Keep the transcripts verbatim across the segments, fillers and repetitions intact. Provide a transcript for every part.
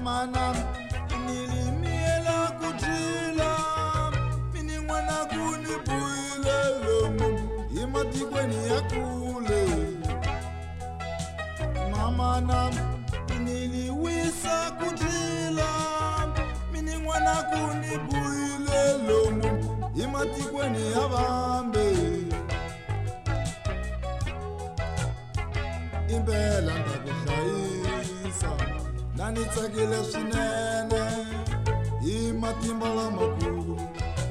mama nam nilimiela kujila mini mwana kuni builelo imati kweni yakule mama nam niliwisa kujila mini mwana kuni builelo imati kweni yabambe impela ndakuhlayisa nanitsakile swinene hi matimba lamakulu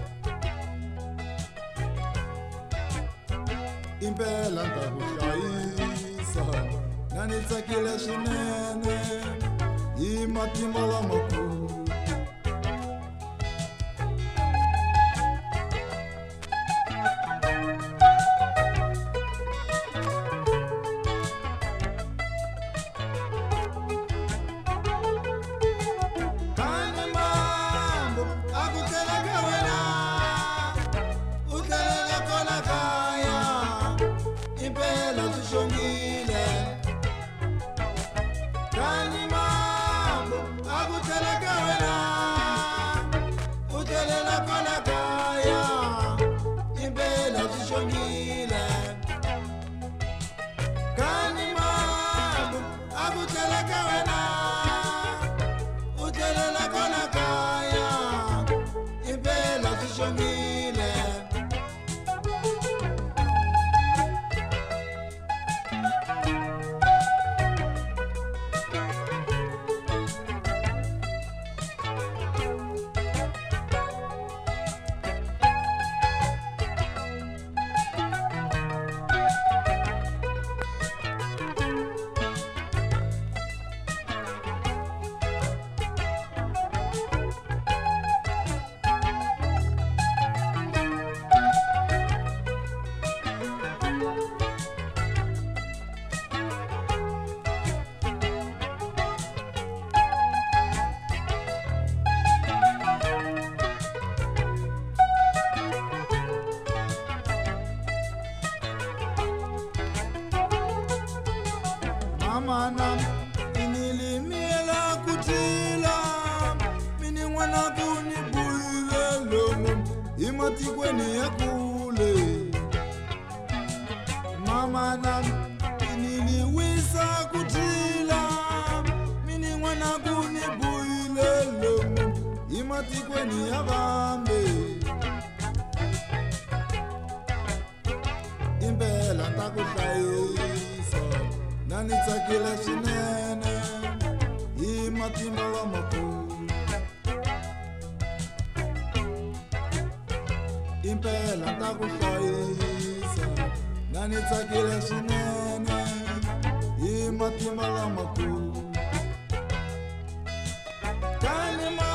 impela ndakuhlayisa nanitsakile swinene hi matimba lamakulu mama nam inilimiela kutila mini mwana kuni builelo imati kweni yakule mama nam iniliwisa kutila mini mwana kuni builelo imati kweni yabambe impela ndakuhlayisa nanitsakile swinene hi matimba lamakulu impela ndakuhlayisa nanitsakile swinene hi matimba lamakulu.